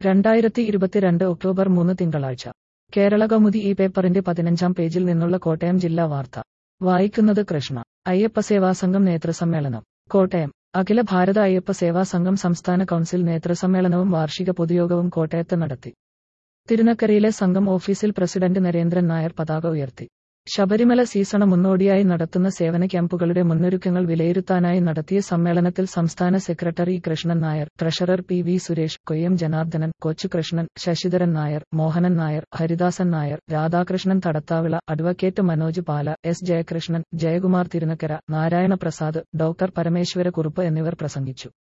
2022 October 3 തിങ്കളാഴ്ച കേരളകൗമുദി ഈ പേപ്പറിന്റെ 15-ാം പേജിൽ നിന്നുള്ള കോട്ടയം ജില്ലാ വാർത്ത വായിക്കുന്നത് കൃഷ്ണ. അയ്യപ്പസേവാസംഘം നേതൃസമ്മേളനം കോട്ടയം. അഖില ഭാരത അയ്യപ്പ സേവാ സംഘം സംസ്ഥാന കൗൺസിൽ നേതൃസമ്മേളനവും വാർഷിക പൊതുയോഗവും കോട്ടയത്ത് നടത്തി. തിരുനക്കരയിലെ സംഘം ഓഫീസിൽ പ്രസിഡന്റ് നരേന്ദ്രൻ നായർ പതാക ഉയർത്തി. ശബരിമല സീസണ് മുന്നോടിയായി നടത്തുന്ന സേവന ക്യാമ്പുകളുടെ മുന്നൊരുക്കങ്ങൾ വിലയിരുത്താനായി നടത്തിയ സമ്മേളനത്തിൽ സംസ്ഥാന സെക്രട്ടറി കൃഷ്ണൻ നായർ, ട്രഷറർ പി.വി. Suresh, Koyyam Janardhanan, Kochukrishnan, Sasidharan Nair, Mohanan Nair, Haridasan Nair, Radhakrishnan Thadathavila, advocate Manoj Pala, S. Jayakrishnan, Jayakumar Thirunakkara, Narayana Prasad, doctor Parameswara Kurup എന്നിവർ പ്രസംഗിച്ചു.